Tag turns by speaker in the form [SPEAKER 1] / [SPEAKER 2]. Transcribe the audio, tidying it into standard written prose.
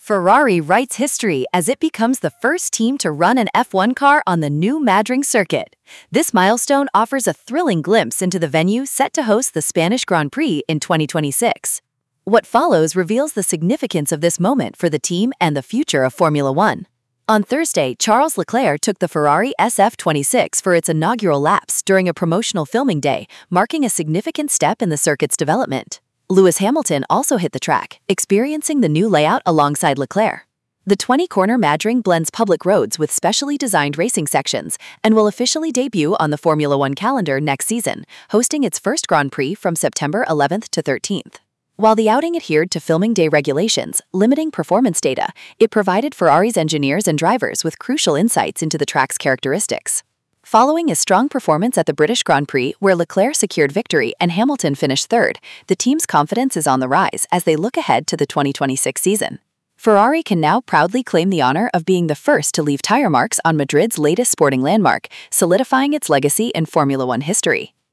[SPEAKER 1] Ferrari writes history as it becomes the first team to run an F1 car on the new Madrid circuit. This milestone offers a thrilling glimpse into the venue set to host the Spanish Grand Prix in 2026. What follows reveals the significance of this moment for the team and the future of Formula One. On Thursday, Charles Leclerc took the Ferrari SF26 for its inaugural laps during a promotional filming day, marking a significant step in the circuit's development. Lewis Hamilton also hit the track, experiencing the new layout alongside Leclerc. The 20-corner Madrid blends public roads with specially designed racing sections and will officially debut on the Formula One calendar next season, hosting its first Grand Prix from September 11th to 13th. While the outing adhered to filming day regulations, limiting performance data, it provided Ferrari's engineers and drivers with crucial insights into the track's characteristics. Following a strong performance at the British Grand Prix, where Leclerc secured victory and Hamilton finished third, the team's confidence is on the rise as they look ahead to the 2026 season. Ferrari can now proudly claim the honor of being the first to leave tire marks on Madrid's latest sporting landmark, solidifying its legacy in Formula One history.